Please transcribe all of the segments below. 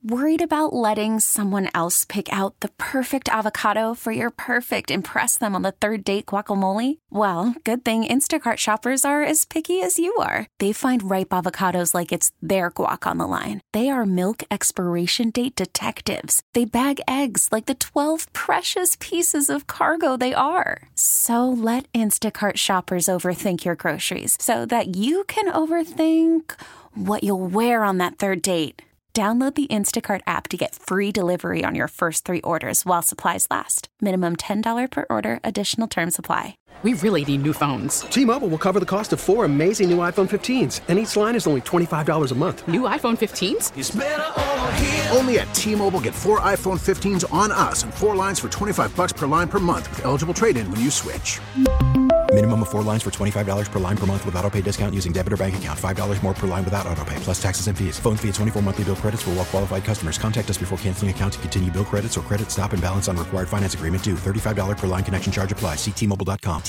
Worried about letting someone else pick out the perfect avocado for your perfect impress them on the third date guacamole? Well, good thing Instacart shoppers are as picky as you are. They find ripe avocados like it's their guac on the line. They are milk expiration date detectives. They bag eggs like the 12 precious pieces of cargo they are. So let Instacart shoppers overthink your groceries so that you can overthink what you'll wear on that third date. Download the Instacart app to get free delivery on your first 3 orders while supplies last. Minimum $10 per order. Additional terms apply. We really need new phones. T-Mobile will cover the cost of 4 amazing new iPhone 15s, and each line is only $25 a month. New iPhone 15s? It's better over here. Only at T-Mobile, get 4 iPhone 15s on us and 4 lines for $25 per line per month with eligible trade-in when you switch. Minimum of 4 lines for $25 per line per month with autopay discount using debit or bank account. $5 more per line without autopay, plus taxes and fees. Phone fee at 24 monthly bill credits for well-qualified customers. Contact us before canceling account to continue bill credits or credit stop and balance on required finance agreement due. $35 per line connection charge applies. See T-Mobile.com.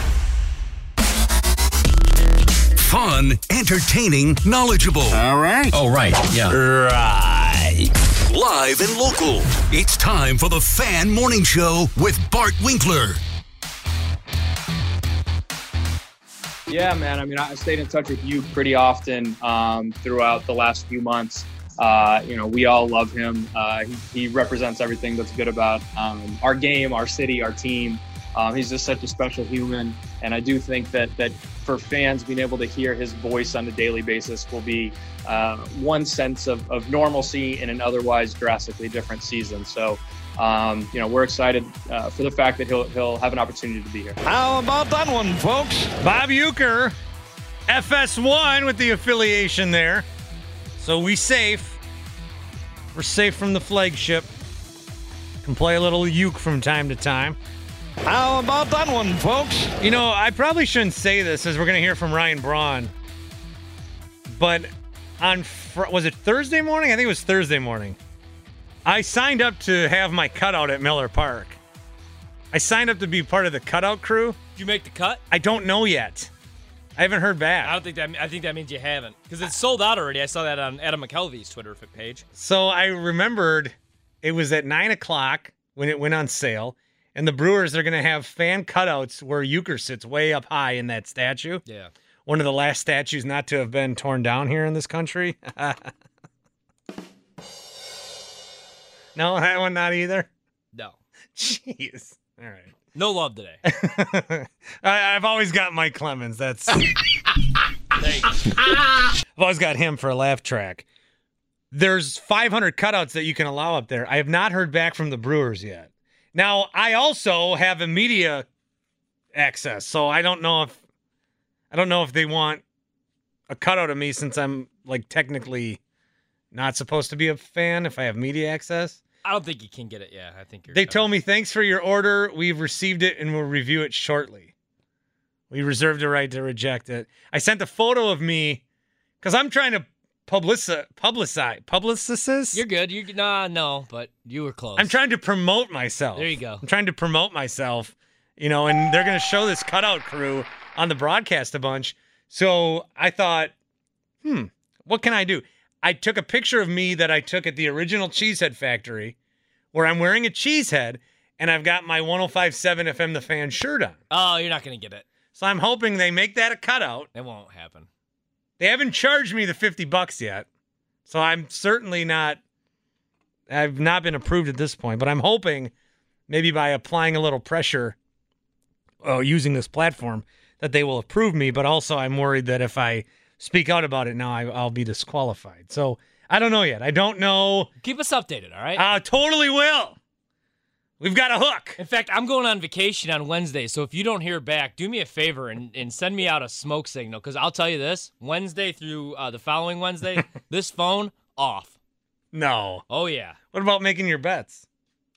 Fun, entertaining, knowledgeable. All right. Oh, right. Yeah. Right. Live and local. It's time for the Fan Morning Show with Bart Winkler. Yeah, man. I mean, I stayed in touch with you pretty often throughout the last few months. We all love him. He represents everything that's good about our game, our city, our team. He's just such a special human. And I do think that for fans, being able to hear his voice on a daily basis will be one sense of normalcy in an otherwise drastically different season. So, we're excited for the fact that he'll have an opportunity to be here. How about that one, folks? Bob Uecker, FS1 with the affiliation there. So we're safe from the flagship. Can play a little uke from time to time. How about that one, folks? You know, I probably shouldn't say this as we're going to hear from Ryan Braun. But was it Thursday morning? I think it was Thursday morning. I signed up to have my cutout at Miller Park. I signed up to be part of the cutout crew. Did you make the cut? I don't know yet. I haven't heard back. I think that means you haven't, because it's sold out already. I saw that on Adam McKelvey's Twitter page. So I remembered it was at 9:00 when it went on sale, and the Brewers are going to have fan cutouts where Uecker sits way up high in that statue. Yeah, one of the last statues not to have been torn down here in this country. No, that one not either? No. Jeez. All right. No love today. I've always got Mike Clemens. That's there you go. I've always got him for a laugh track. There's 500 cutouts that you can allow up there. I have not heard back from the Brewers yet. Now, I also have a media access, so I don't know if they want a cutout of me, since I'm like technically not supposed to be a fan if I have media access. I don't think you can get it. Yeah, I think They told me, thanks for your order. We've received it and we'll review it shortly. We reserve the right to reject it. I sent a photo of me because I'm trying to publicize. You're good. No, but you were close. I'm trying to promote myself. There you go. I'm trying to promote myself, and they're going to show this cutout crew on the broadcast a bunch. So I thought, what can I do? I took a picture of me that I took at the original Cheesehead factory where I'm wearing a cheese head and I've got my 105.7 FM The Fan shirt on. Oh, you're not going to get it. So I'm hoping they make that a cutout. It won't happen. They haven't charged me the $50 yet. So I'm certainly not, I've not been approved at this point, but I'm hoping maybe by applying a little pressure using this platform that they will approve me. But also I'm worried that if I speak out about it now, I'll be disqualified. So I don't know yet. I don't know. Keep us updated, all right? I totally will. We've got a hook. In fact, I'm going on vacation on Wednesday, so if you don't hear back, do me a favor and send me out a smoke signal, because I'll tell you this, Wednesday through the following Wednesday, this phone, off. No. Oh, yeah. What about making your bets?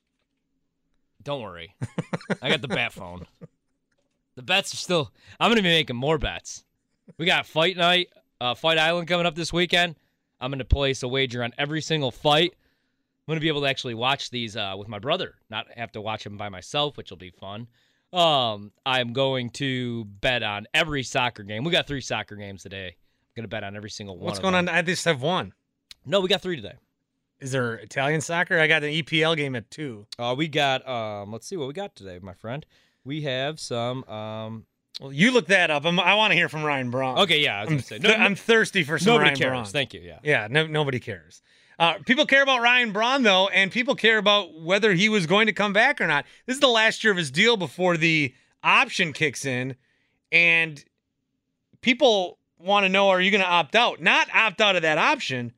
Don't worry. I got the bat phone. The bets are still, I'm going to be making more bets. We got fight night, Fight Island coming up this weekend. I'm going to place a wager on every single fight. I'm going to be able to actually watch these with my brother, not have to watch them by myself, which will be fun. I'm going to bet on every soccer game. We got 3 soccer games today. I'm going to bet on every single one. What's going on? I just have one. No, we got 3 today. Is there Italian soccer? I got an EPL game at 2. We got, let's see what we got today, my friend. We have some. Well, you look that up. I want to hear from Ryan Braun. Okay, yeah, I was going to say. I'm thirsty for some Ryan cares. Braun. Thank you, yeah. Yeah, nobody cares. People care about Ryan Braun, though, and people care about whether he was going to come back or not. This is the last year of his deal before the option kicks in, and people want to know, are you going to opt out? Not opt out of that option,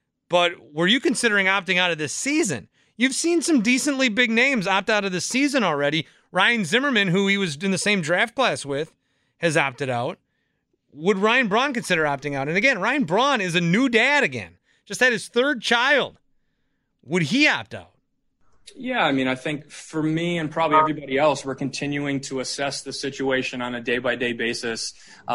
but were you considering opting out of this season? You've seen some decently big names opt out of this season already. Ryan Zimmerman, who he was in the same draft class with, has opted out. Would Ryan Braun consider opting out? And again, Ryan Braun is a new dad again. Just had his 3rd child. Would he opt out? Yeah, I mean, I think for me and probably everybody else, we're continuing to assess the situation on a day-by-day basis.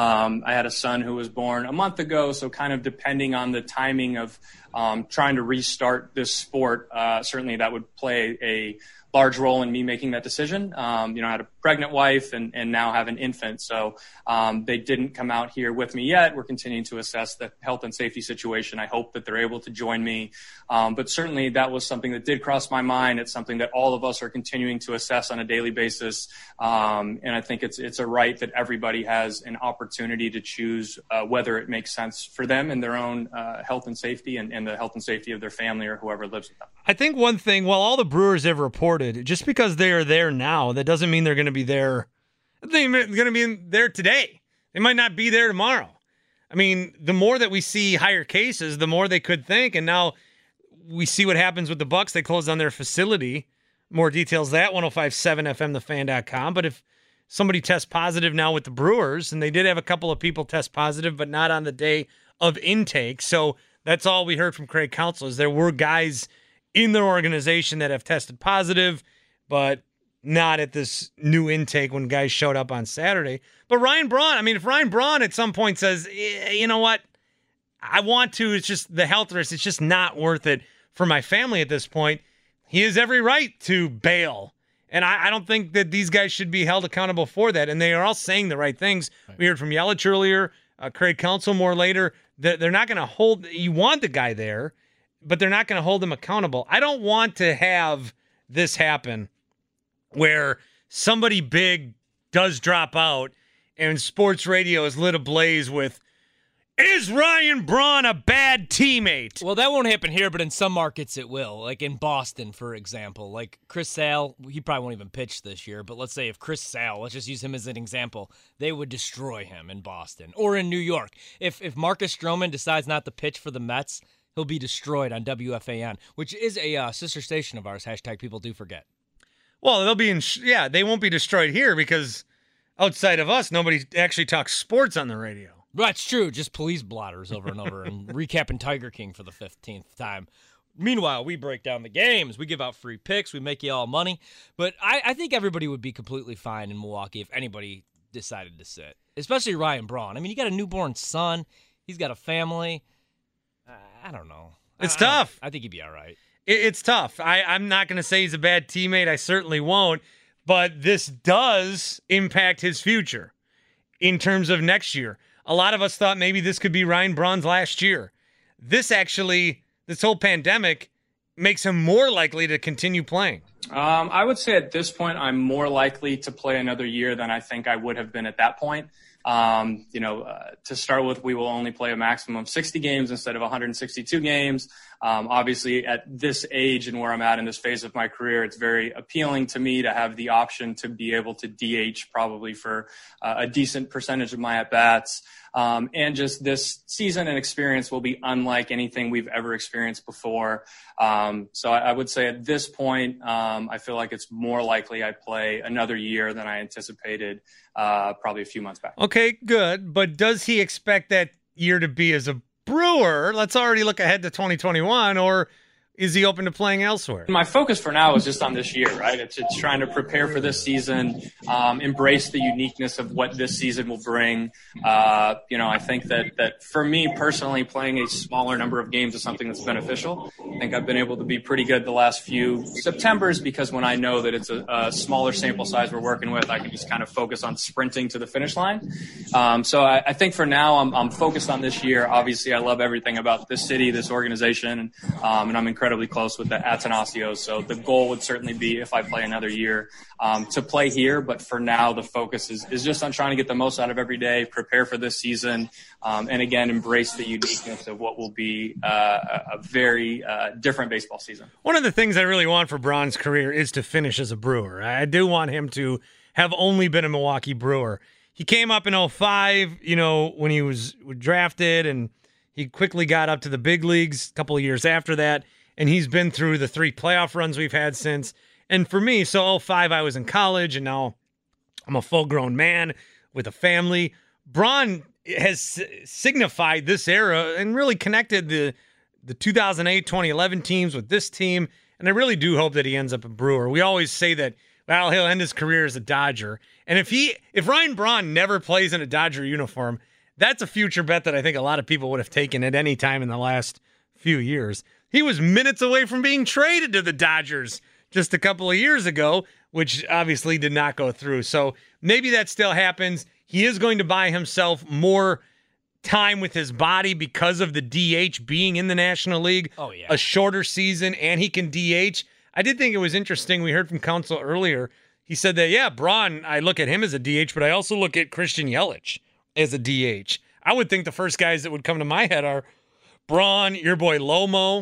I had a son who was born a month ago, so kind of depending on the timing of trying to restart this sport, certainly that would play a large role in me making that decision. I had a pregnant wife and now have an infant. So they didn't come out here with me yet. We're continuing to assess the health and safety situation. I hope that they're able to join me. But certainly that was something that did cross my mind. It's something that all of us are continuing to assess on a daily basis. And I think it's a right that everybody has an opportunity to choose whether it makes sense for them and their own health and safety and the health and safety of their family or whoever lives with them. I think one thing, while all the Brewers have reported, just because they are there now, that doesn't mean they're going to be there. They're going to be there today. They might not be there tomorrow. I mean, the more that we see higher cases, the more they could think. And now we see what happens with the Bucks. They closed down their facility. More details that 1057fmthefan.com. But if somebody tests positive now with the Brewers, and they did have a couple of people test positive, but not on the day of intake. So that's all we heard from Craig Counsell is there were guys in their organization that have tested positive, but not at this new intake when guys showed up on Saturday. But Ryan Braun, I mean, if Ryan Braun at some point says, you know what, I want to, it's just the health risk, it's just not worth it for my family at this point, he has every right to bail. And I don't think that these guys should be held accountable for that. And they are all saying the right things. Right. We heard from Yelich earlier, Craig Counsell more later. They're not going to hold, you want the guy there, but they're not going to hold him accountable. I don't want to have this happen where somebody big does drop out and sports radio is lit ablaze with, is Ryan Braun a bad teammate? Well, that won't happen here, but in some markets it will. Like in Boston, for example. Like Chris Sale, he probably won't even pitch this year, but let's say if Chris Sale, let's just use him as an example, they would destroy him in Boston. Or in New York. If Marcus Stroman decides not to pitch for the Mets, he'll be destroyed on WFAN, which is a sister station of ours, #people do forget. Well, they'll be they won't be destroyed here because outside of us, nobody actually talks sports on the radio. That's true. Just police blotters over and over and recapping Tiger King for the 15th time. Meanwhile, we break down the games. We give out free picks. We make you all money. But I think everybody would be completely fine in Milwaukee if anybody decided to sit, especially Ryan Braun. I mean, you got a newborn son. He's got a family. I don't know. It's tough. I think he'd be all right. It's tough. I'm not going to say he's a bad teammate. I certainly won't. But this does impact his future in terms of next year. A lot of us thought maybe this could be Ryan Braun's last year. This whole pandemic makes him more likely to continue playing. I would say at this point, I'm more likely to play another year than I think I would have been at that point. To start with, we will only play a maximum of 60 games instead of 162 games. Obviously, at this age and where I'm at in this phase of my career, it's very appealing to me to have the option to be able to DH probably for a decent percentage of my at-bats. And just this season and experience will be unlike anything we've ever experienced before. So I would say at this point, I feel like it's more likely I play another year than I anticipated probably a few months back. Okay, good. But does he expect that year to be as a Brewer? Let's already look ahead to 2021, or is he open to playing elsewhere? My focus for now is just on this year, right? It's trying to prepare for this season, embrace the uniqueness of what this season will bring. I think that for me personally, playing a smaller number of games is something that's beneficial. I think I've been able to be pretty good the last few Septembers because when I know that it's a smaller sample size we're working with, I can just kind of focus on sprinting to the finish line. So I think for now I'm focused on this year. Obviously, I love everything about this city, this organization, and I'm incredibly incredibly close with the Atanasios. So the goal would certainly be, if I play another year, to play here. But for now, the focus is just on trying to get the most out of every day, prepare for this season, and again, embrace the uniqueness of what will be a very different baseball season. One of the things I really want for Braun's career is to finish as a Brewer. I do want him to have only been a Milwaukee Brewer. He came up in 2005, when he was drafted, and he quickly got up to the big leagues a couple of years after that, and he's been through the 3 playoff runs we've had since. And for me, so 2005, I was in college, and now I'm a full-grown man with a family. Braun has signified this era and really connected the 2008-2011 teams with this team, and I really do hope that he ends up a Brewer. We always say that, well, he'll end his career as a Dodger. And if Ryan Braun never plays in a Dodger uniform, that's a future bet that I think a lot of people would have taken at any time in the last few years. He was minutes away from being traded to the Dodgers just a couple of years ago, which obviously did not go through. So maybe that still happens. He is going to buy himself more time with his body because of the DH being in the National League. Oh, yeah. A shorter season, and he can DH. I did think it was interesting. We heard from Counsell earlier. He said that, Braun, I look at him as a DH, but I also look at Christian Yelich as a DH. I would think the first guys that would come to my head are Braun, your boy Lomo,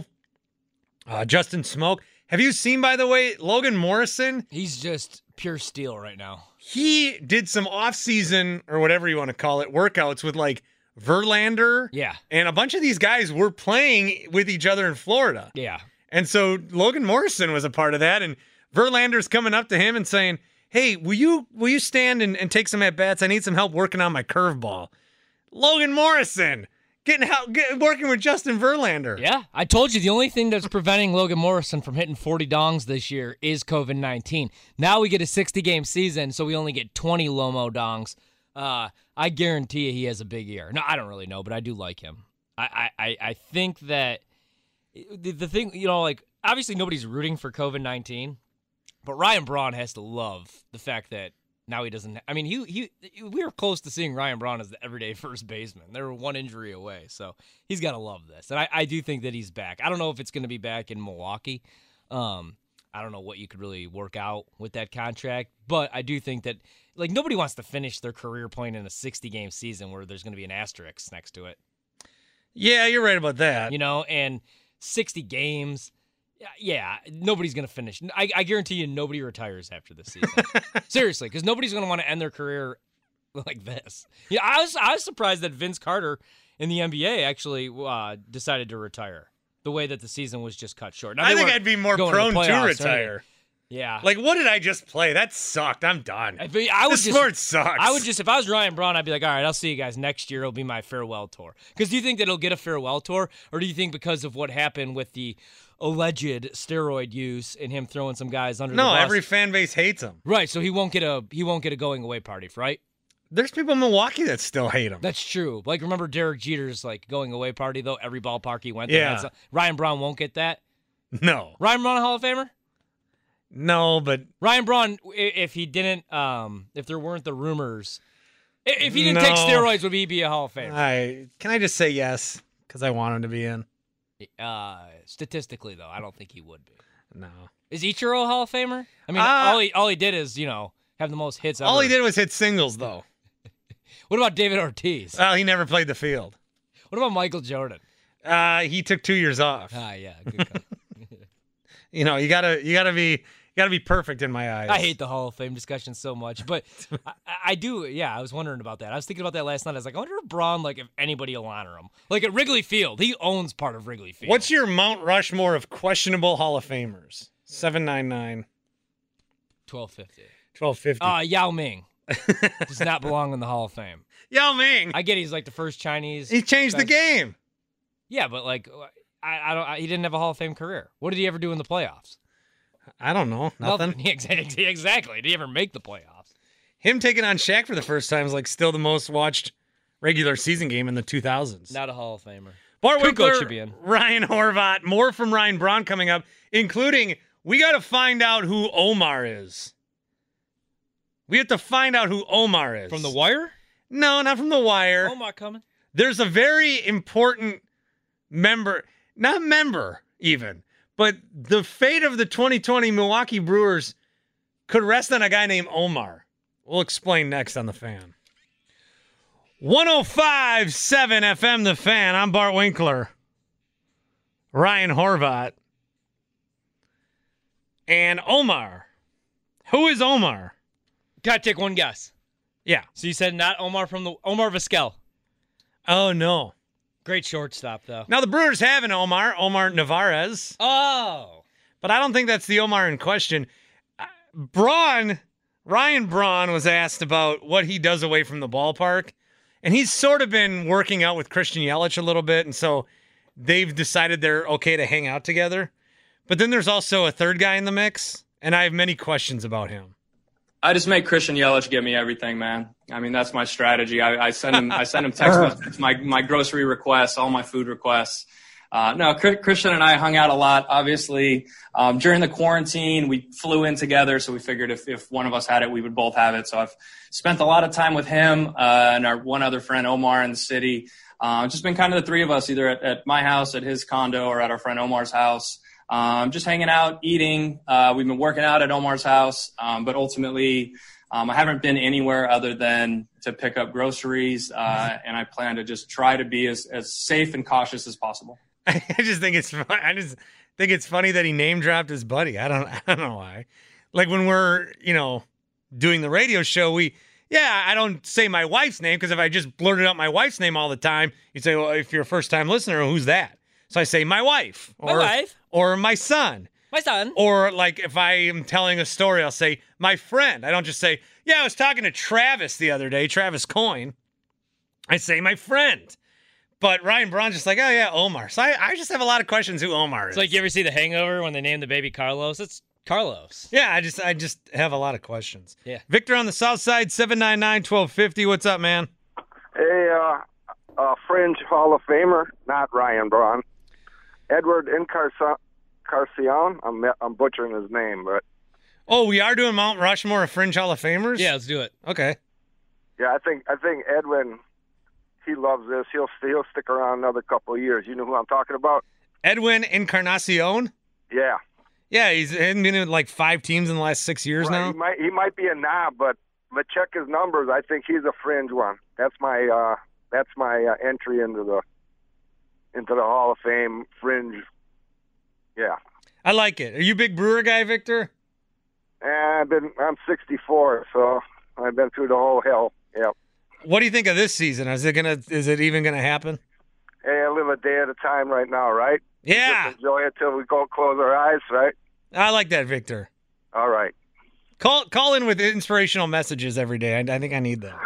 Justin Smoke. Have you seen, by the way, Logan Morrison? He's just pure steel right now. He did some off-season, or whatever you want to call it, workouts with like Verlander. Yeah. And a bunch of these guys were playing with each other in Florida. Yeah. And so Logan Morrison was a part of that, and Verlander's coming up to him and saying, hey, will you stand and take some at-bats? I need some help working on my curveball. Logan Morrison working with Justin Verlander. Yeah, I told you the only thing that's preventing Logan Morrison from hitting 40 dongs this year is COVID-19. Now we get a 60-game season, so we only get 20 Lomo dongs. I guarantee you he has a big year. No, I don't really know, but I do like him. I think that the thing, obviously nobody's rooting for COVID-19, but Ryan Braun has to love the fact that now he doesn't. I mean, we were close to seeing Ryan Braun as the everyday first baseman. They were one injury away, so he's got to love this. And I do think that he's back. I don't know if it's going to be back in Milwaukee. I don't know what you could really work out with that contract, but I do think that nobody wants to finish their career playing in a 60-game season where there's going to be an asterisk next to it. Yeah, you're right about that. And 60 games. Yeah, nobody's going to finish. I guarantee you nobody retires after this season. Seriously, because nobody's going to want to end their career like this. Yeah, I was surprised that Vince Carter in the NBA actually decided to retire the way that the season was just cut short. Now, I think I'd be more prone to retire. Yeah. What did I just play? That sucked. I'm done. Sport sucks. I would just, if I was Ryan Braun, I'd be like, all right, I'll see you guys next year. It'll be my farewell tour. Because do you think that he'll get a farewell tour? Or do you think because of what happened with the alleged steroid use and him throwing some guys under the bus? No, every fan base hates him. Right, so he won't get a going away party, right? There's people in Milwaukee that still hate him. That's true. Remember Derek Jeter's going away party though? Every ballpark he went to. Yeah. Ryan Braun won't get that? No. Ryan Braun a Hall of Famer? No, but Ryan Braun, if he didn't, if there weren't the rumors, if he didn't take steroids, would he be a Hall of Famer? Can I just say yes? Because I want him to be in. Statistically, though, I don't think he would be. No. Is Ichiro a Hall of Famer? I mean, all he did is, have the most hits ever. All he did was hit singles, though. What about David Ortiz? Well, he never played the field. What about Michael Jordan? He took 2 years off. Yeah, good call. You gotta be perfect in my eyes. I hate the Hall of Fame discussion so much, but I do. Yeah, I was wondering about that. I was thinking about that last night. I was like, I wonder if Braun, if anybody will honor him. At Wrigley Field, he owns part of Wrigley Field. What's your Mount Rushmore of questionable Hall of Famers? 799. 1250. 1250. Yao Ming does not belong in the Hall of Fame. Yao Ming. I get he's the first Chinese. He changed the game. Yeah, but he didn't have a Hall of Fame career. What did he ever do in the playoffs? I don't know. Nothing. Exactly. Did he ever make the playoffs? Him taking on Shaq for the first time is still the most watched regular season game in the 2000s. Not a Hall of Famer. Bart Winkler should be in. Ryan Horvat. More from Ryan Braun coming up, including we got to find out who Omar is. We have to find out who Omar is. From The Wire? No, not from The Wire. Omar coming. There's a very important member, not member even, But the fate of the 2020 Milwaukee Brewers could rest on a guy named Omar. We'll explain next on The Fan. 105.7 FM, The Fan. I'm Bart Winkler. Ryan Horvat. And Omar. Who is Omar? Gotta take one guess. Yeah. So you said not Omar Omar Vizquel. Oh, no. Great shortstop, though. Now, the Brewers have an Omar Narvaez. Oh. But I don't think that's the Omar in question. Ryan Braun was asked about what he does away from the ballpark, and he's sort of been working out with Christian Yelich a little bit, and so they've decided they're okay to hang out together. But then there's also a third guy in the mix, and I have many questions about him. I just make Christian Yelich give me everything, man. I mean, that's my strategy. I send him text messages, my grocery requests, all my food requests. No, Christian and I hung out a lot. Obviously, during the quarantine, we flew in together, so we figured if one of us had it, we would both have it. So I've spent a lot of time with him and our one other friend, Omar, in the city. Just been kind of the three of us, either at my house, at his condo, or at our friend Omar's house. Just hanging out, eating. We've been working out at Omar's house, but ultimately I haven't been anywhere other than to pick up groceries, and I plan to just try to be as safe and cautious as possible. I just think it's funny that he name dropped his buddy. I don't know why. Like when we're doing the radio show, I don't say my wife's name, because if I just blurted out my wife's name all the time, you'd say, well, if you're a first time listener, who's that? So I say my wife, or my son. My son. Or like if I am telling a story, I'll say my friend. I don't just say, I was talking to Travis the other day, Travis Coyne. I say my friend. But Ryan Braun's just like, oh yeah, Omar. So I just have a lot of questions who Omar is. It's like, you ever see The Hangover when they name the baby Carlos? It's Carlos. Yeah, I just have a lot of questions. Yeah. Victor on the south side, 799-1250. What's up, man? Hey, fringe Hall of Famer, not Ryan Braun. Edward Encarnacion. I'm butchering his name, but. Oh, we are doing Mount Rushmore of Fringe Hall of Famers? Yeah, let's do it. Okay. Yeah, I think Edwin, he loves this. He'll stick around another couple of years. You know who I'm talking about? Edwin Encarnacion? Yeah. Yeah, he's been in like 5 teams in the last 6 years now. He might be a knob, but check his numbers. I think he's a fringe one. That's my entry into the Hall of Fame fringe. Yeah. I like it. Are you a big Brewer guy, Victor? I'm 64, so I've been through the whole hell. Yep. What do you think of this season? Is it even gonna happen? Hey, I live a day at a time right now, right? Yeah. Just enjoy it till we go close our eyes, right? I like that, Victor. All right. Call in with inspirational messages every day. I think I need that.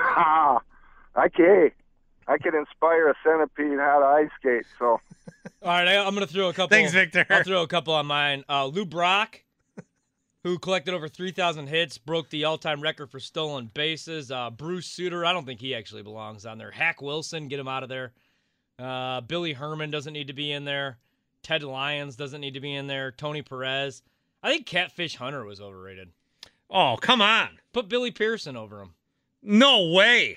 I can inspire a centipede how to ice skate. So. All right, I'm going to throw a couple. Thanks, Victor. I'll throw a couple on mine. Lou Brock, who collected over 3,000 hits, broke the all-time record for stolen bases. Bruce Sutter, I don't think he actually belongs on there. Hack Wilson, get him out of there. Billy Herman doesn't need to be in there. Ted Lyons doesn't need to be in there. Tony Perez. I think Catfish Hunter was overrated. Oh, come on. Put Billy Pearson over him. No way.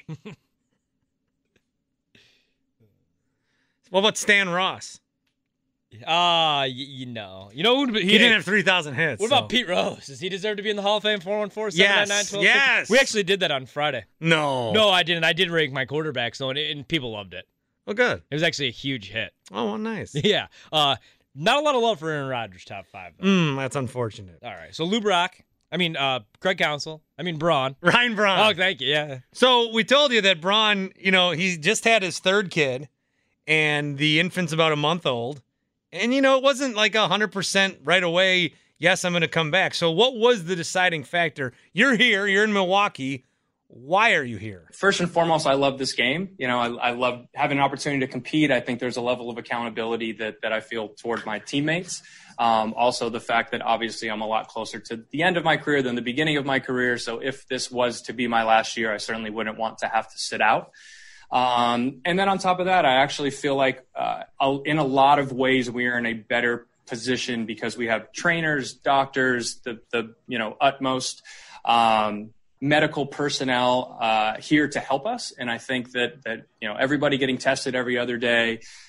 What about Stan Ross? You know who he didn't have 3,000 hits. What about Pete Rose? Does he deserve to be in the Hall of Fame? 414-799-1250? Yes. We actually did that on Friday. No, I didn't. I did rank my quarterbacks, and people loved it. Oh, good. It was actually a huge hit. Oh, well, nice. Yeah. Not a lot of love for Aaron Rodgers, top 5. Though. That's unfortunate. All right. So Lou Brock. Craig Counsell. Braun. Ryan Braun. Oh, thank you. Yeah. So we told you that Braun, he just had his 3rd kid, and the infant's about a month old. And, it wasn't like 100% right away, yes, I'm going to come back. So what was the deciding factor? You're here. You're in Milwaukee. Why are you here? First and foremost, I love this game. I love having an opportunity to compete. I think there's a level of accountability that I feel toward my teammates. Also, the fact that obviously I'm a lot closer to the end of my career than the beginning of my career. So if this was to be my last year, I certainly wouldn't want to have to sit out. And then on top of that, I actually feel like in a lot of ways we are in a better position because we have trainers, doctors, the utmost medical personnel here to help us. And I think that everybody getting tested every other day,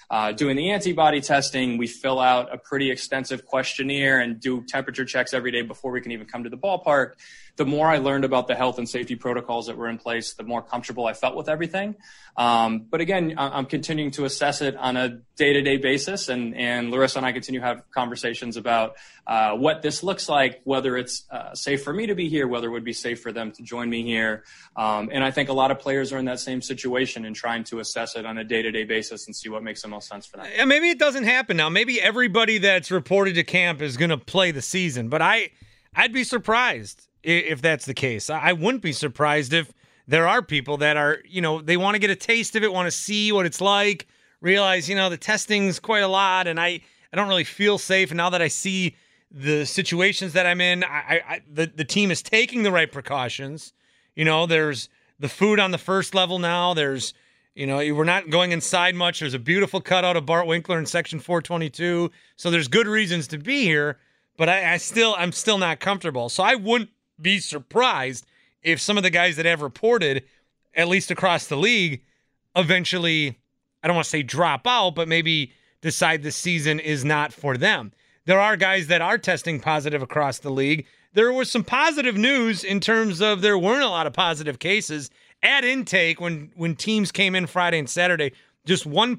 doing the antibody testing. We fill out a pretty extensive questionnaire and do temperature checks every day before we can even come to the ballpark. The more I learned about the health and safety protocols that were in place, the more comfortable I felt with everything. But again, I'm continuing to assess it on a day-to-day basis, and Larissa and I continue to have conversations about what this looks like, whether it's safe for me to be here, whether it would be safe for them to join me here. And I think a lot of players are in that same situation and trying to assess it on a day-to-day basis and see what makes the most sense for them. Yeah, maybe it doesn't happen now. Maybe everybody that's reported to camp is going to play the season, but I'd be surprised if that's the case. I wouldn't be surprised if there are people that are, they want to get a taste of it, want to see what it's like, realize, the testing's quite a lot, and I don't really feel safe. And now that I see the situations that I'm in, the team is taking the right precautions. There's the food on the first level now. There's, we're not going inside much. There's a beautiful cutout of Bart Winkler in section 422. So there's good reasons to be here, but I'm still not comfortable. So I wouldn't be surprised if some of the guys that have reported, at least across the league, eventually, I don't want to say drop out, but maybe decide the season is not for them. There are guys that are testing positive across the league. There was some positive news in terms of there weren't a lot of positive cases. At intake, when teams came in Friday and Saturday, just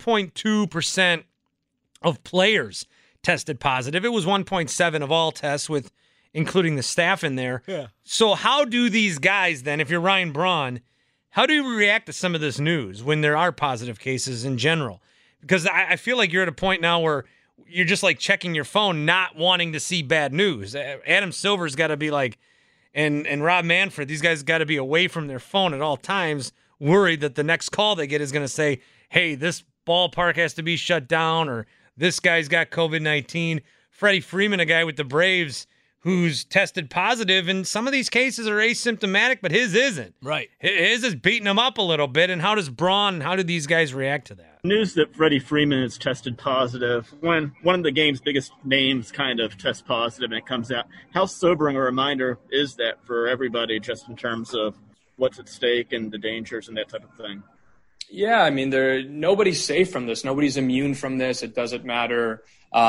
1.2% of players tested positive. It was 1.7 of all tests, with including the staff in there. Yeah. So how do these guys then, if you're Ryan Braun, how do you react to some of this news when there are positive cases in general? Because I feel like you're at a point now where you're just like checking your phone, not wanting to see bad news. Adam Silver's got to be like, and Rob Manfred, these guys got to be away from their phone at all times, worried that the next call they get is going to say, hey, this ballpark has to be shut down, or this guy's got COVID-19. Freddie Freeman, a guy with the Braves, who's tested positive, and some of these cases are asymptomatic, but his isn't. Right. His is beating him up a little bit, and how do these guys react to that? News that Freddie Freeman has tested positive, when one of the game's biggest names kind of tests positive and it comes out, how sobering a reminder is that for everybody, just in terms of what's at stake and the dangers and that type of thing? Yeah, I mean, nobody's safe from this. Nobody's immune from this. It doesn't matter,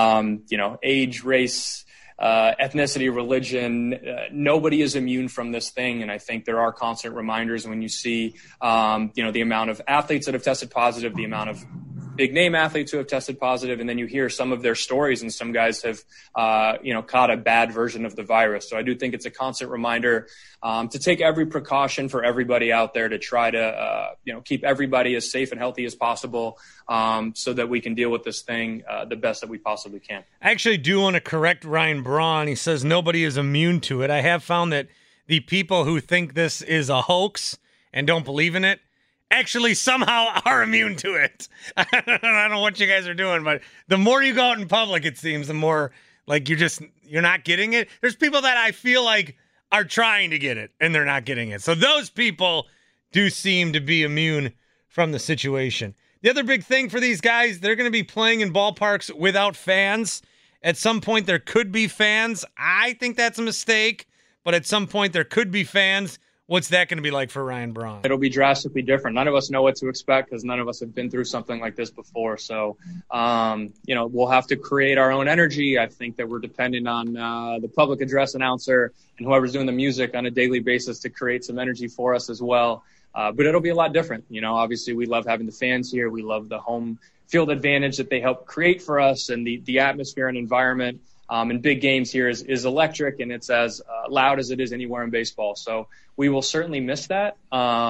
age, race, ethnicity, religion. Nobody is immune from this thing. And I think there are constant reminders when you see, the amount of athletes that have tested positive, the amount of big name athletes who have tested positive, and then you hear some of their stories, and some guys have, caught a bad version of the virus. So I do think it's a constant reminder to take every precaution for everybody out there to try to, keep everybody as safe and healthy as possible, so that we can deal with this thing the best that we possibly can. I actually do want to correct Ryan Braun. He says nobody is immune to it. I have found that the people who think this is a hoax and don't believe in it actually somehow are immune to it. I don't know what you guys are doing, but the more you go out in public, it seems, the more like you're not getting it. There's people that I feel like are trying to get it and they're not getting it. So those people do seem to be immune from the situation. The other big thing for these guys, they're going to be playing in ballparks without fans. At some point, there could be fans. I think that's a mistake, but at some point, there could be fans. What's that going to be like for Ryan Braun? It'll be drastically different. None of us know what to expect because none of us have been through something like this before. So, we'll have to create our own energy. I think that we're dependent on the public address announcer and whoever's doing the music on a daily basis to create some energy for us as well. But it'll be a lot different. Obviously we love having the fans here. We love the home field advantage that they help create for us, and the atmosphere and environment in big games here is electric, and it's as loud as it is anywhere in baseball. So we will certainly miss that.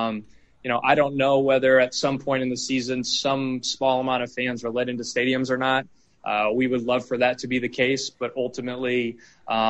I don't know whether at some point in the season some small amount of fans are let into stadiums or not. We would love for that to be the case, but ultimately,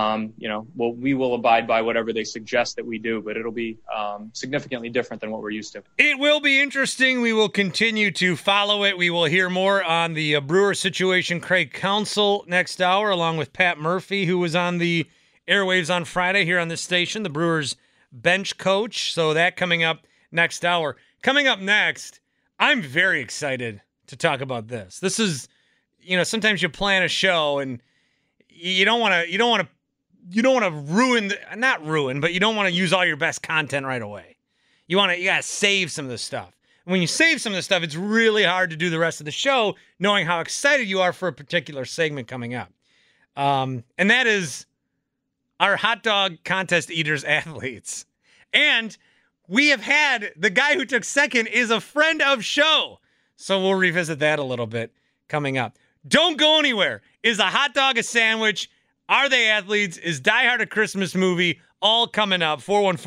we will abide by whatever they suggest that we do, but it'll be significantly different than what we're used to. It will be interesting. We will continue to follow it. We will hear more on the Brewer situation. Craig Counsell next hour, along with Pat Murphy, who was on the airwaves on Friday here on this station, the Brewers bench coach. So that coming up next hour. Coming up next, I'm very excited to talk about this. This is, sometimes you plan a show and you don't want to ruin, not ruin, but you don't want to use all your best content right away. You got to save some of this stuff. when you save some of the stuff, it's really hard to do the rest of the show knowing how excited you are for a particular segment coming up. And that is our hot dog contest eaters athletes. And we have had the guy who took second is a friend of show. So we'll revisit that a little bit coming up. Don't go anywhere. Is a hot dog a sandwich? Are they athletes? Is Die Hard a Christmas movie? All coming up.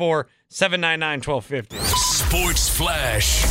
414-799-1250. Sports Flash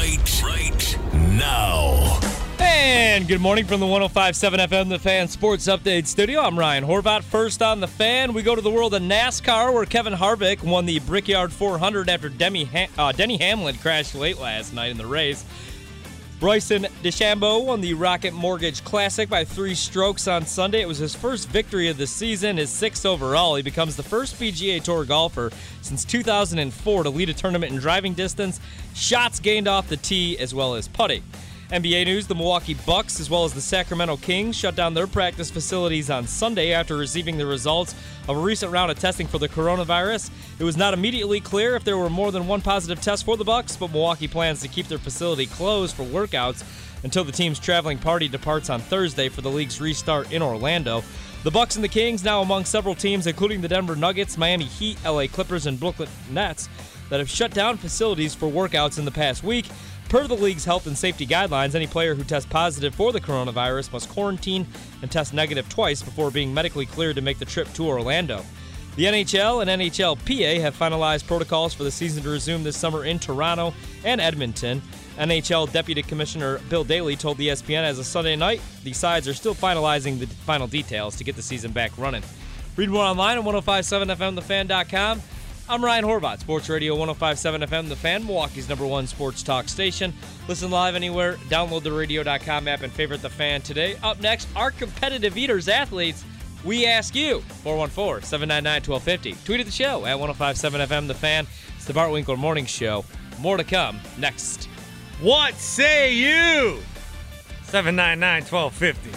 right now. And good morning from the 105.7 FM The Fan Sports Update Studio. I'm Ryan Horvat. First on The Fan, we go to the world of NASCAR, where Kevin Harvick won the Brickyard 400 after Denny Hamlin crashed late last night in the race. Bryson DeChambeau won the Rocket Mortgage Classic by 3 strokes on Sunday. It was his first victory of the season, his 6th overall. He becomes the first PGA Tour golfer since 2004 to lead a tournament in driving distance, shots gained off the tee, as well as putting. NBA news, the Milwaukee Bucks as well as the Sacramento Kings shut down their practice facilities on Sunday after receiving the results of a recent round of testing for the coronavirus. It was not immediately clear if there were more than one positive test for the Bucks, but Milwaukee plans to keep their facility closed for workouts until the team's traveling party departs on Thursday for the league's restart in Orlando. The Bucks and the Kings now among several teams, including the Denver Nuggets, Miami Heat, LA Clippers, and Brooklyn Nets, that have shut down facilities for workouts in the past week. Per the league's health and safety guidelines, any player who tests positive for the coronavirus must quarantine and test negative twice before being medically cleared to make the trip to Orlando. The NHL and NHLPA have finalized protocols for the season to resume this summer in Toronto and Edmonton. NHL Deputy Commissioner Bill Daly told ESPN as of Sunday night the sides are still finalizing the final details to get the season back running. Read more online at 1057fmthefan.com. I'm Ryan Horvat, Sports Radio 105.7 FM, The Fan, Milwaukee's #1 sports talk station. Listen live anywhere, download the radio.com app, and favorite The Fan today. Up next, our competitive eaters athletes. We ask you, 414-799-1250. Tweet at the show at 105.7 FM, The Fan. It's the Bart Winkler Morning Show. More to come next. What say you? 799-1250.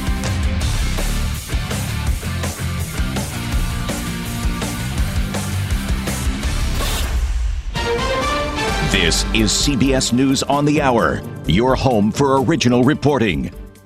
This is CBS News on the Hour, your home for original reporting.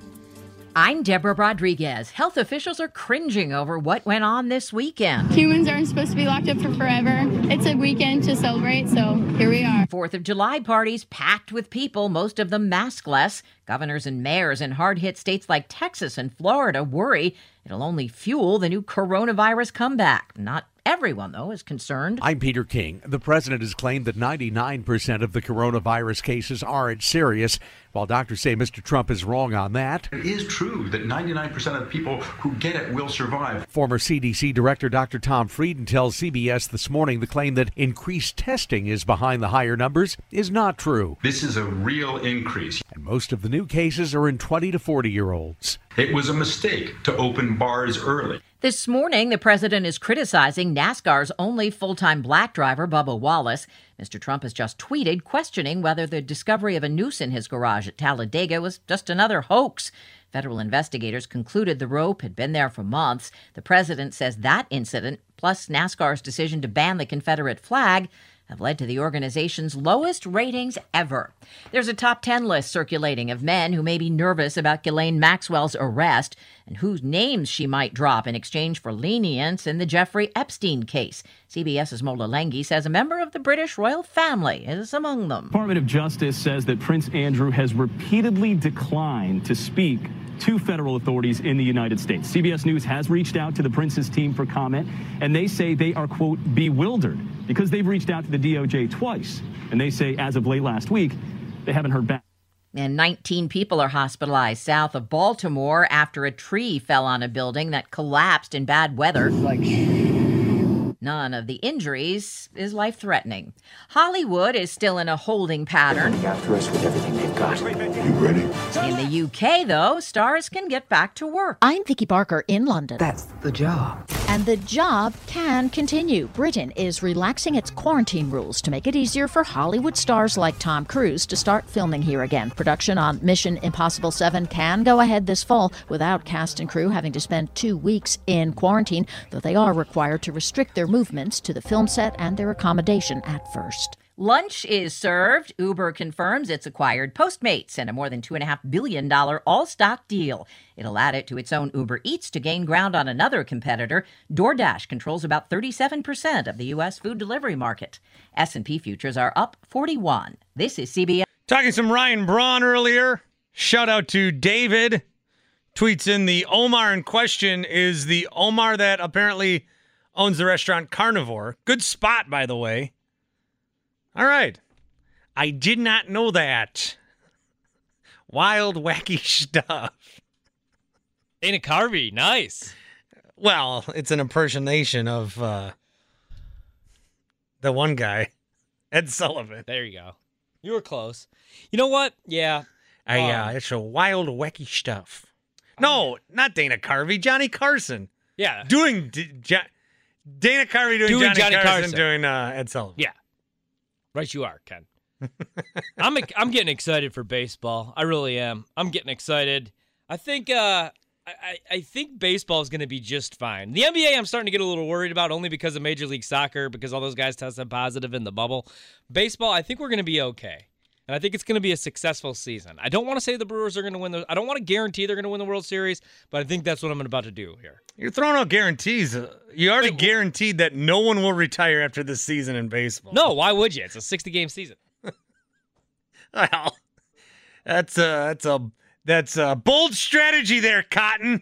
I'm Deborah Rodriguez. Health officials are cringing over what went on this weekend. Humans aren't supposed to be locked up for forever. It's a weekend to celebrate, so here we are. 4th of July parties packed with people, most of them maskless. Governors and mayors in hard-hit states like Texas and Florida worry it'll only fuel the new coronavirus comeback. Not everyone, though, is concerned. I'm Peter King. The president has claimed that 99% of the coronavirus cases aren't serious, while doctors say Mr. Trump is wrong on that. It is true that 99% of the people who get it will survive. Former CDC Director Dr. Tom Frieden tells CBS this morning the claim that increased testing is behind the higher numbers is not true. This is a real increase. And most of the new cases are in 20 to 40-year-olds. It was a mistake to open bars early. This morning, the president is criticizing NASCAR's only full-time black driver, Bubba Wallace. Mr. Trump has just tweeted questioning whether the discovery of a noose in his garage at Talladega was just another hoax. Federal investigators concluded the rope had been there for months. The president says that incident, plus NASCAR's decision to ban the Confederate flag, have led to the organization's lowest ratings ever. There's a top 10 list circulating of men who may be nervous about Ghislaine Maxwell's arrest and whose names she might drop in exchange for lenience in the Jeffrey Epstein case. CBS's Mola Lenghi says a member of the British royal family is among them. Department of Justice says that Prince Andrew has repeatedly declined to speak to federal authorities in the United States. CBS News has reached out to the Prince's team for comment, and they say they are, quote, bewildered because they've reached out to the DOJ twice. And they say as of late last week, they haven't heard back. And 19 people are hospitalized south of Baltimore after a tree fell on a building that collapsed in bad weather. None of the injuries is life-threatening. Hollywood is still in a holding pattern. After us with everything they've got. You ready? In the UK, though, stars can get back to work. I'm Vicky Barker in London. That's the job. And the job can continue. Britain is relaxing its quarantine rules to make it easier for Hollywood stars like Tom Cruise to start filming here again. Production on Mission Impossible 7 can go ahead this fall without cast and crew having to spend 2 weeks in quarantine, though they are required to restrict their movements to the film set and their accommodation at first. Lunch is served. Uber confirms it's acquired Postmates and a more than $2.5 billion all-stock deal. It'll add it to its own Uber Eats to gain ground on another competitor. DoorDash controls about 37% of the U.S. food delivery market. S&P futures are up 41. This is CBS. Talking some Ryan Braun earlier. Shout out to David. Tweets in the Omar in question is the Omar that apparently owns the restaurant Carnivore. Good spot, by the way. All right. I did not know that. Wild, wacky stuff. Dana Carvey, nice. Well, it's an impersonation of the one guy, Ed Sullivan. There you go. You were close. You know what? Yeah. It's a wild, wacky stuff. No, not Dana Carvey. Johnny Carson. Yeah. Doing Dana Carvey doing Johnny Carson doing Ed Sullivan. Yeah. Right you are, Ken. I'm getting excited for baseball. I really am. I'm getting excited. I think I think baseball is going to be just fine. The NBA I'm starting to get a little worried about only because of Major League Soccer, because all those guys tested positive in the bubble. Baseball, I think we're going to be okay. And I think it's going to be a successful season. I don't want to say the Brewers are going to win. I don't want to guarantee they're going to win the World Series, but I think that's what I'm about to do here. You're throwing out guarantees. You already guaranteed that no one will retire after this season in baseball. No, why would you? It's a 60-game season. Well, that's a bold strategy there, Cotton.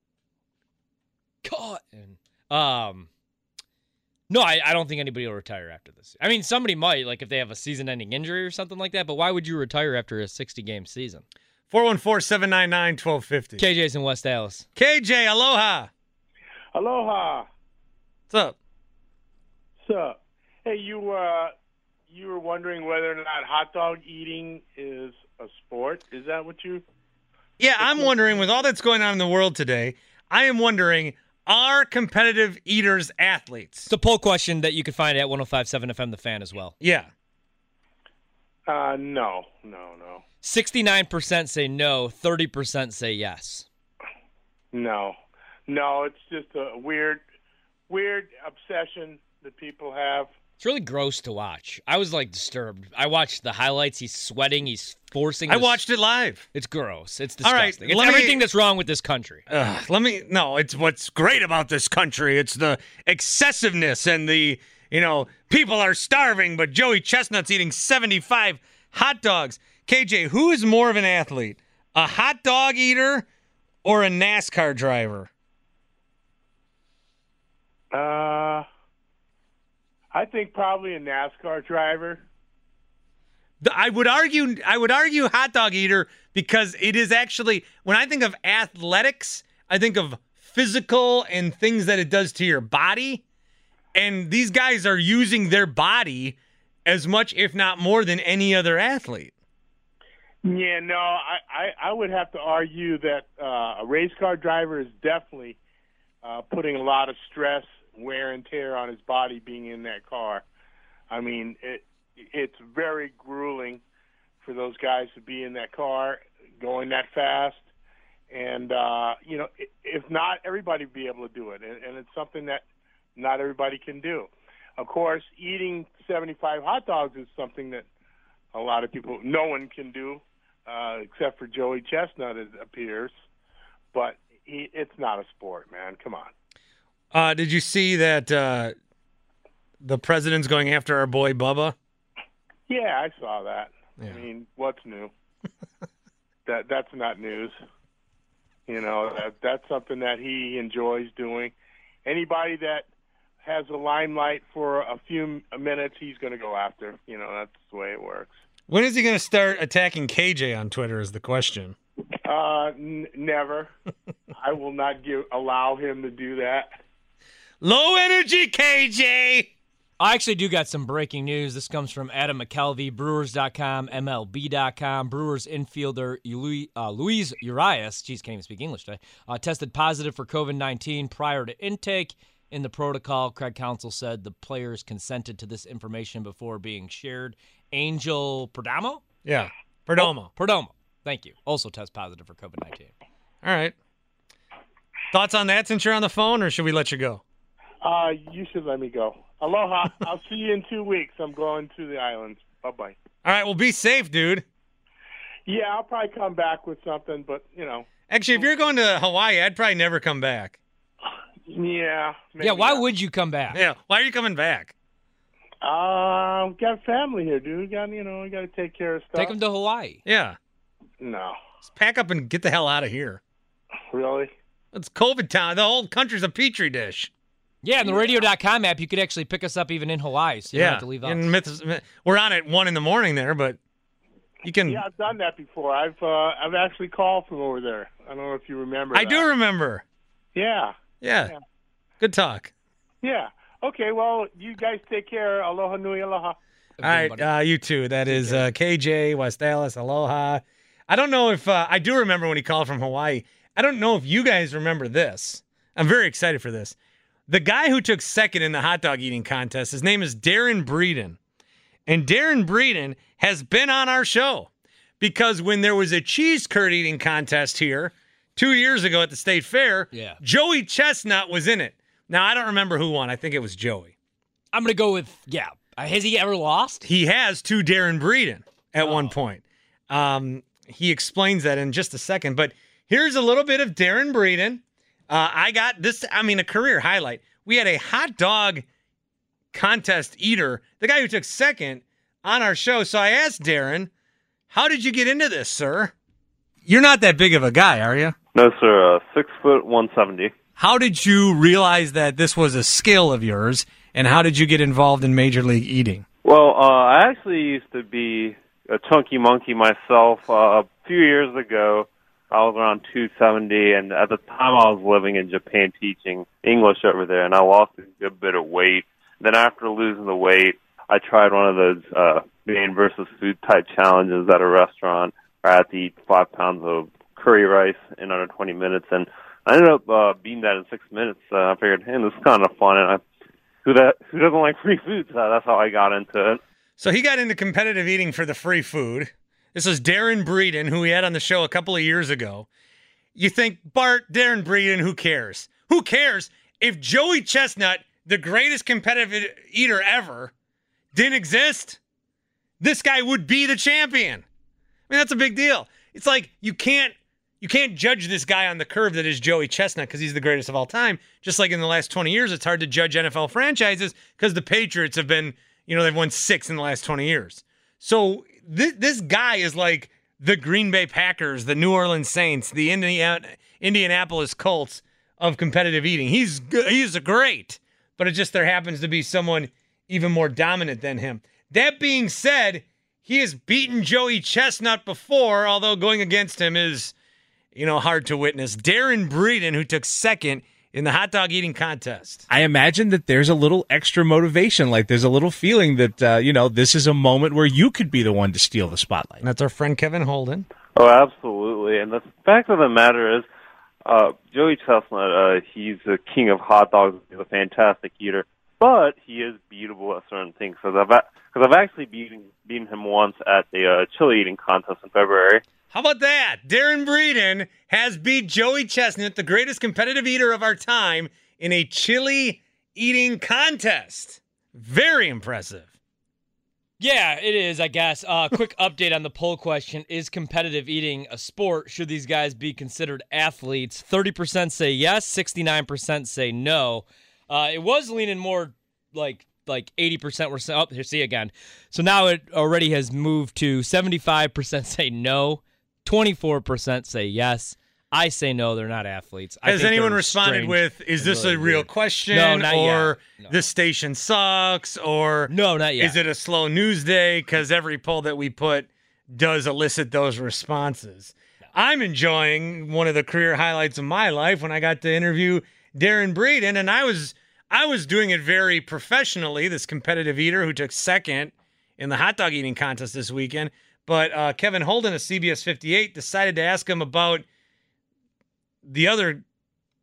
No, I don't think anybody will retire after this. I mean, somebody might, like if they have a season-ending injury or something like that, but why would you retire after a 60-game season? 414-799-1250. KJ's in West Dallas. KJ, aloha. Aloha. What's up? What's up? Hey, you were wondering whether or not hot dog eating is a sport. Is that what you... Yeah, I'm wondering, with all that's going on in the world today, I am wondering... Are competitive eaters athletes? It's a poll question that you can find at 105.7 FM The Fan as well. Yeah. No. 69% say no, 30% say yes. No, it's just a weird obsession that people have. It's really gross to watch. I was disturbed. I watched the highlights. He's sweating. He's forcing. I watched it live. It's gross. It's disgusting. All right, it's everything that's wrong with this country. It's what's great about this country. It's the excessiveness and the, people are starving, but Joey Chestnut's eating 75 hot dogs. KJ, who is more of an athlete? A hot dog eater or a NASCAR driver? I think probably a NASCAR driver. I would argue hot dog eater because it is actually, when I think of athletics, I think of physical and things that it does to your body. And these guys are using their body as much, if not more, than any other athlete. Yeah, no, I would have to argue that a race car driver is definitely putting a lot of stress, wear and tear on his body being in that car. I mean, it's very grueling for those guys to be in that car going that fast. And, if not, everybody would be able to do it. And it's something that not everybody can do. Of course, eating 75 hot dogs is something that a lot of people, no one can do, except for Joey Chestnut, it appears. But it's not a sport, man. Come on. Did you see that the president's going after our boy Bubba? Yeah, I saw that. Yeah. I mean, what's new? That's not news. That's something that he enjoys doing. Anybody that has a limelight for a few minutes, he's going to go after. That's the way it works. When is he going to start attacking KJ on Twitter is the question. Never. I will not allow him to do that. Low energy, KJ. I actually do got some breaking news. This comes from Adam McKelvey, Brewers.com, MLB.com. Brewers infielder Luis Urias, can't even speak English today, tested positive for COVID-19 prior to intake. In the protocol, Craig Counsell said the players consented to this information before being shared. Angel Perdomo? Yeah, Perdomo. Perdomo. Thank you. Also test positive for COVID-19. All right. Thoughts on that since you're on the phone, or should we let you go? You should let me go. Aloha. I'll see you in 2 weeks. I'm going to the islands. Bye-bye. All right, well, be safe, dude. Yeah, I'll probably come back with something, but, Actually, if you're going to Hawaii, I'd probably never come back. Yeah. Yeah, why would you come back? Yeah, why are you coming back? Got family here, dude. Got to take care of stuff. Take them to Hawaii. Yeah. No. Just pack up and get the hell out of here. Really? It's COVID town. The whole country's a petri dish. Yeah, in the radio.com app, you could actually pick us up even in Hawaii, so you don't have to leave us. We're on at 1 a.m. there, but you can. Yeah, I've done that before. I've actually called from over there. I don't know if you remember. I do remember. Yeah. Yeah. Good talk. Yeah. Okay, well, you guys take care. Aloha nui aloha. All right, you too. That is KJ, West Dallas, aloha. I don't know if I do remember when he called from Hawaii. I don't know if you guys remember this. I'm very excited for this. The guy who took second in the hot dog eating contest, his name is Darren Breeden. And Darren Breeden has been on our show because when there was a cheese curd eating contest here 2 years ago at the State Fair, Joey Chestnut was in it. Now, I don't remember who won. I think it was Joey. I'm going to go with, has he ever lost? He has to Darren Breeden at one point. He explains that in just a second. But here's a little bit of Darren Breeden. I got this, a career highlight. We had a hot dog contest eater, the guy who took second on our show. So I asked Darren, how did you get into this, sir? You're not that big of a guy, are you? No, sir. 6 foot 170. How did you realize that this was a skill of yours, and how did you get involved in Major League Eating? Well, I actually used to be a chunky monkey myself. A few years ago, I was around 270, and at the time I was living in Japan teaching English over there, and I lost a good bit of weight. Then after losing the weight, I tried one of those man versus food type challenges at a restaurant where I had to eat 5 pounds of curry rice in under 20 minutes, and I ended up beating that in 6 minutes. I figured, hey, this is kind of fun, and who doesn't like free food? So that's how I got into it. So he got into competitive eating for the free food. This is Darren Breeden, who we had on the show a couple of years ago. You think, Bart, Darren Breeden, who cares? Who cares if Joey Chestnut, the greatest competitive eater ever, didn't exist? This guy would be the champion. That's a big deal. It's like you can't judge this guy on the curve that is Joey Chestnut because he's the greatest of all time. Just like in the last 20 years, it's hard to judge NFL franchises because the Patriots have been, they've won 6 in the last 20 years. So this guy is like the Green Bay Packers, the New Orleans Saints, the Indianapolis Colts of competitive eating. He's great, but it just there happens to be someone even more dominant than him. That being said, he has beaten Joey Chestnut before, although going against him is, hard to witness. Darren Breeden, who took second in the hot dog eating contest. I imagine that there's a little extra motivation. Like there's a little feeling that, this is a moment where you could be the one to steal the spotlight. And that's our friend Kevin Holden. Oh, absolutely. And the fact of the matter is, Joey Chestnut, he's the king of hot dogs. He's a fantastic eater, but he is beatable at certain things. Because I've actually beaten him once at the chili eating contest in February. How about that? Darren Breeden has beat Joey Chestnut, the greatest competitive eater of our time, in a chili eating contest. Very impressive. Yeah, it is, I guess. Quick update on the poll question. Is competitive eating a sport? Should these guys be considered athletes? 30% say yes, 69% say no. It was leaning more like 80% were saying, here, see again. So now it already has moved to 75% say no, 24% say yes. I say no, they're not athletes. Has anyone responded with, is this a real question? No, not or yet. No. This station sucks? Or no, not yet. Is it a slow news day? Because every poll that we put does elicit those responses. No. I'm enjoying one of the career highlights of my life when I got to interview Darren Breeden, and I was doing it very professionally, this competitive eater who took second in the hot dog eating contest this weekend. But Kevin Holden of CBS 58 decided to ask him about the other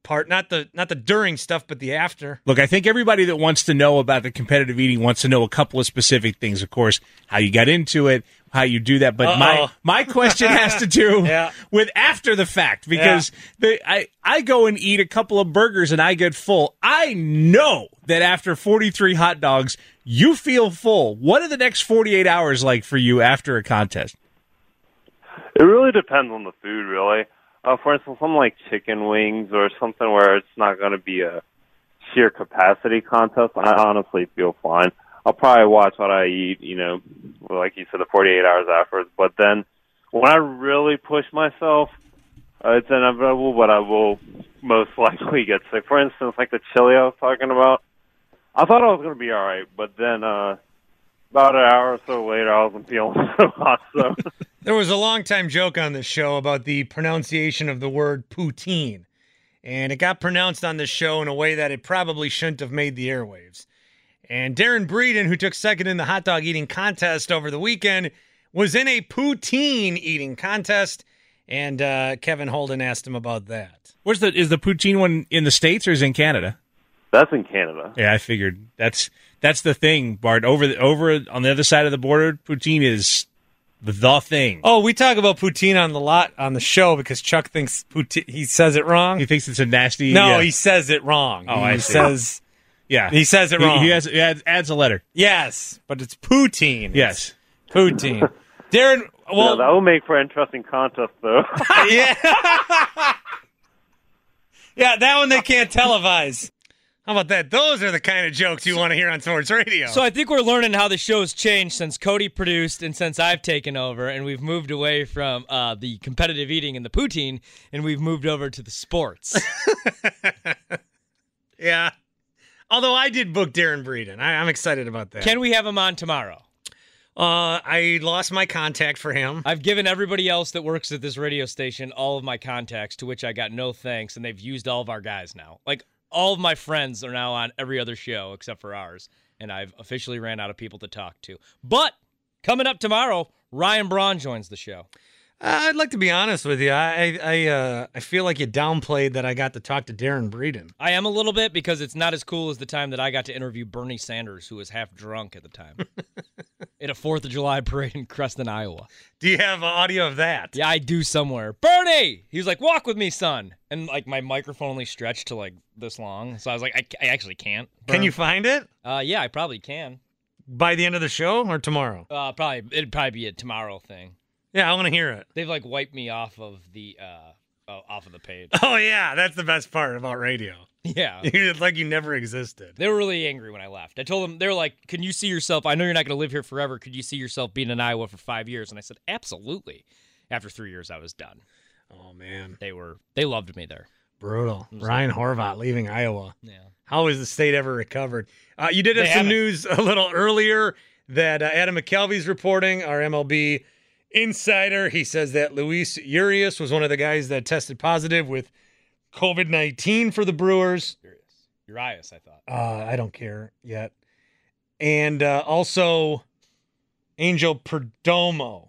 part, not the during stuff, but the after. Look, I think everybody that wants to know about the competitive eating wants to know a couple of specific things. Of course, how you got into it, how you do that. But my question has to do with after the fact, because I go and eat a couple of burgers and I get full. I know that after 43 hot dogs, you feel full. What are the next 48 hours like for you after a contest? It really depends on the food, really. For instance, something like chicken wings or something where it's not going to be a sheer capacity contest, I honestly feel fine. I'll probably watch what I eat, like you said, the 48 hours afterwards. But then when I really push myself, it's inevitable, but I will most likely get sick. For instance, like the chili I was talking about, I thought I was going to be all right, but then about an hour or so later, I wasn't feeling so hot. So there was a long-time joke on this show about the pronunciation of the word poutine, and it got pronounced on this show in a way that it probably shouldn't have made the airwaves. And Darren Breeden, who took second in the hot dog eating contest over the weekend, was in a poutine eating contest, and Kevin Holden asked him about that. Is the poutine one in the States or is it in Canada? That's in Canada. Yeah, I figured that's the thing, Bart. Over on the other side of the border, poutine is the thing. Oh, we talk about poutine on the show because Chuck thinks he says it wrong. He thinks it's a nasty. No, he says it wrong. Oh, I see. He says it wrong. He adds a letter. Yes, but it's poutine. Yes, poutine. Darren, well, that will make for an interesting contest, though. Yeah, yeah, that one they can't televise. How about that? Those are the kind of jokes you want to hear on sports radio. So I think we're learning how the show's changed since Cody produced and since I've taken over, and we've moved away from the competitive eating and the poutine, and we've moved over to the sports. Yeah. Although I did book Darren Breeden. I'm excited about that. Can we have him on tomorrow? I lost my contact for him. I've given everybody else that works at this radio station all of my contacts, to which I got no thanks, and they've used all of our guys now. Like, all of my friends are now on every other show except for ours, and I've officially ran out of people to talk to. But coming up tomorrow, Ryan Braun joins the show. I'd like to be honest with you. I feel like you downplayed that I got to talk to Darren Breeden. I am a little bit, because it's not as cool as the time that I got to interview Bernie Sanders, who was half drunk at the time, at a 4th of July parade in Creston, Iowa. Do you have audio of that? Yeah, I do somewhere. Bernie! He was like, "Walk with me, son." And like my microphone only stretched to like this long, so I was like, I actually can't. Can you find it? Yeah, I probably can. By the end of the show or tomorrow? It'd probably be a tomorrow thing. Yeah, I want to hear it. They've like wiped me off of the page. Oh yeah, that's the best part about radio. Yeah, it's like you never existed. They were really angry when I left. I told them, they were like, "Can you see yourself? I know you're not going to live here forever. Could you see yourself being in Iowa for 5 years?" And I said, "Absolutely." After 3 years, I was done. Oh man, they loved me there. Brutal. Ryan Horvat leaving Iowa. Yeah. How has the state ever recovered? You did have some news a little earlier that Adam McKelvey's reporting, our MLB insider. He says that Luis Urias was one of the guys that tested positive with COVID-19 for the Brewers. Urias, I thought. I don't care yet. And also Angel Perdomo.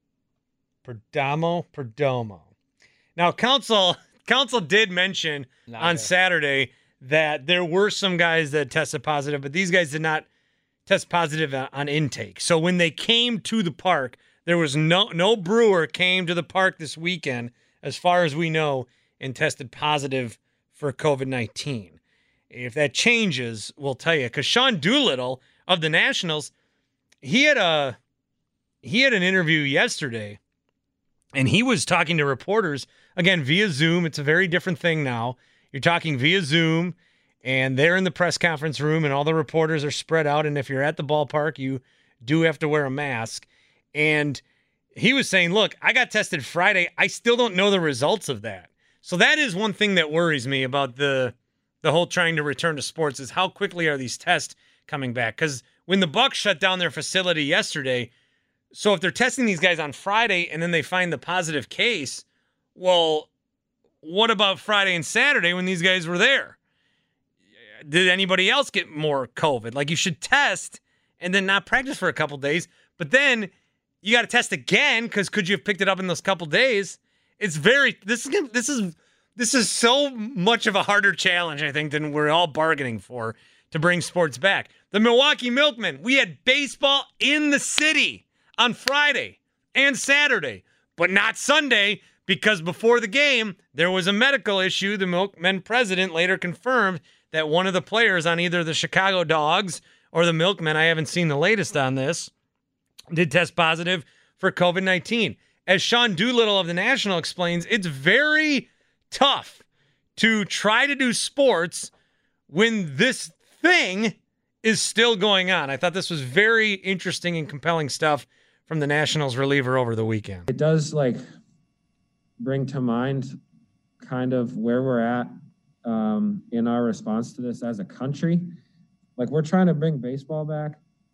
Now, Council did mention on Saturday that there were some guys that tested positive, but these guys did not test positive on intake. So when they came to the park, there was no brewer came to the park this weekend, as far as we know, and tested positive for COVID-19. If that changes, we'll tell you. Because Sean Doolittle of the Nationals, he had an interview yesterday, and he was talking to reporters, again, via Zoom. It's a very different thing now. You're talking via Zoom, and they're in the press conference room, and all the reporters are spread out, and if you're at the ballpark, you do have to wear a mask. And he was saying, look, I got tested Friday. I still don't know the results of that. So that is one thing that worries me about the whole trying to return to sports, is how quickly are these tests coming back? Because when the Bucs shut down their facility yesterday, so if they're testing these guys on Friday and then they find the positive case, well, what about Friday and Saturday when these guys were there? Did anybody else get more COVID? Like, you should test and then not practice for a couple days, but then you got to test again because could you have picked it up in those couple days? This is This is so much of a harder challenge, I think, than we're all bargaining for to bring sports back. The Milwaukee Milkmen, we had baseball in the city on Friday and Saturday, but not Sunday because before the game, there was a medical issue. The Milkmen president later confirmed that one of the players on either the Chicago Dogs or the Milkmen, I haven't seen the latest on this, did test positive for COVID-19. As Sean Doolittle of the National explains, it's very tough to try to do sports when this thing is still going on. I thought this was very interesting and compelling stuff from the Nationals reliever over the weekend. It does bring to mind kind of where we're at in our response to this as a country. We're trying to bring baseball back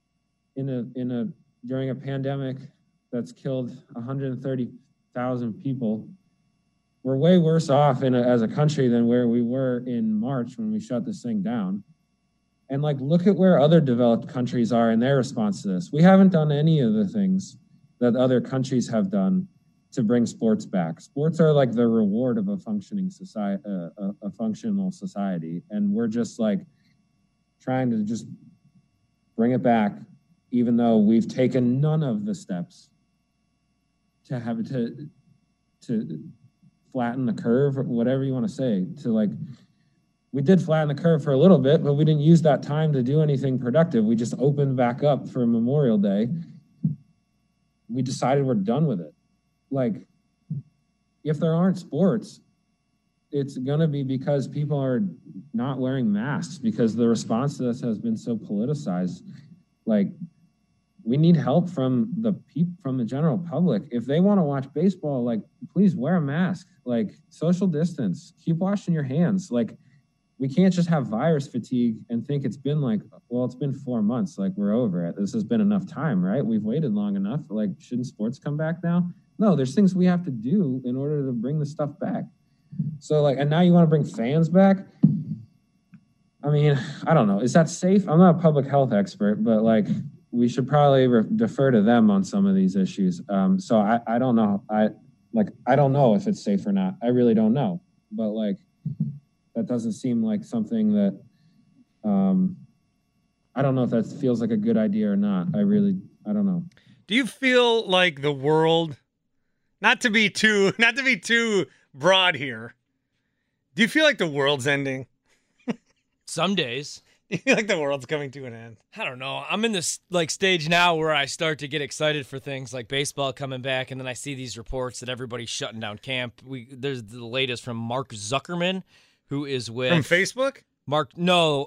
during a pandemic that's killed 130,000 people. We're way worse off as a country than where we were in March when we shut this thing down. And look at where other developed countries are in their response to this. We haven't done any of the things that other countries have done to bring sports back. Sports are the reward of a functioning society, a functional society. And we're just trying to just bring it back, even though we've taken none of the steps to have it to flatten the curve, or whatever you want to say, we did flatten the curve for a little bit, but we didn't use that time to do anything productive. We just opened back up for Memorial Day. We decided we're done with it. If there aren't sports, it's going to be because people are not wearing masks because the response to this has been so politicized. We need help from the general public. If they want to watch baseball, please wear a mask, social distance, keep washing your hands. We can't just have virus fatigue and think it's been it's been 4 months. We're over it. This has been enough time, right? We've waited long enough. Shouldn't sports come back now? No, there's things we have to do in order to bring the stuff back. So and now you want to bring fans back? I mean, I don't know. Is that safe? I'm not a public health expert, but we should probably defer to them on some of these issues. So I don't know. I don't know if it's safe or not. I really don't know. But that doesn't seem like something that I don't know if that feels like a good idea or not. I don't know. Do you feel like the world, not to be too broad here, do you feel like the world's ending? Some days. Do you feel like the world's coming to an end? I don't know. I'm in this stage now where I start to get excited for things like baseball coming back, and then I see these reports that everybody's shutting down camp. There's the latest from Mark Zuckerman, who is with from Facebook. Mark, no.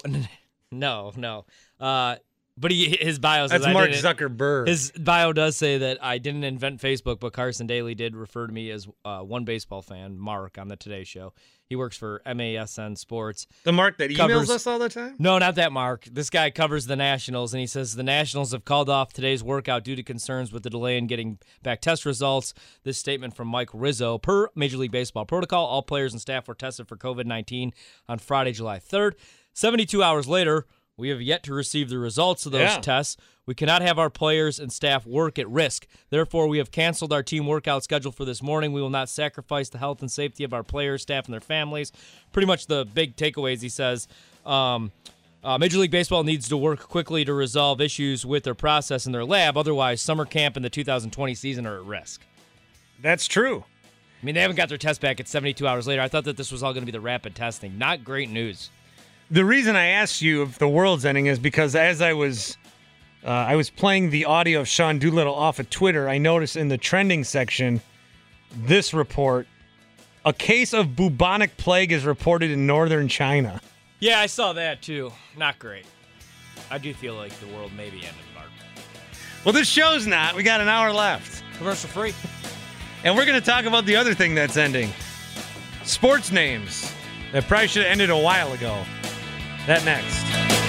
But his bio says that's Mark Zuckerberg. His bio does say that I didn't invent Facebook, but Carson Daly did refer to me as one baseball fan, Mark, on the Today Show. He works for MASN Sports. The Mark that emails us all the time? No, not that Mark. This guy covers the Nationals, and he says the Nationals have called off today's workout due to concerns with the delay in getting back test results. This statement from Mike Rizzo. Per Major League Baseball protocol, all players and staff were tested for COVID-19 on Friday, July 3rd. 72 hours later, we have yet to receive the results of those tests. We cannot have our players and staff work at risk. Therefore, we have canceled our team workout schedule for this morning. We will not sacrifice the health and safety of our players, staff, and their families. Pretty much the big takeaways, he says. Major League Baseball needs to work quickly to resolve issues with their process in their lab. Otherwise, summer camp and the 2020 season are at risk. That's true. I mean, they haven't got their test back at 72 hours later. I thought that this was all going to be the rapid testing. Not great news. The reason I asked you if the world's ending is because as I was playing the audio of Sean Doolittle off of Twitter, I noticed in the trending section this report: a case of bubonic plague is reported in northern China. Yeah, I saw that too. Not great. I do feel like the world may be ending, Mark. Well, this show's not. We got an hour left. Commercial free. And we're going to talk about the other thing that's ending. Sports names that probably should have ended a while ago. That next.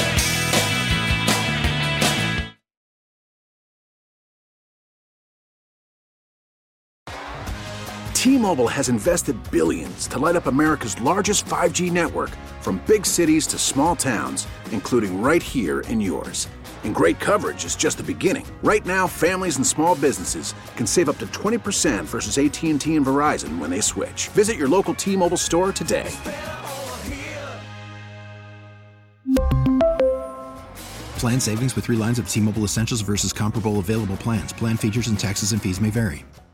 T-Mobile has invested billions to light up America's largest 5G network, from big cities to small towns, including right here in yours. And great coverage is just the beginning. Right now, families and small businesses can save up to 20% versus AT&T and Verizon when they switch. Visit your local T-Mobile store today. Plan savings with 3 lines of T-Mobile Essentials versus comparable available plans. Plan features and taxes and fees may vary.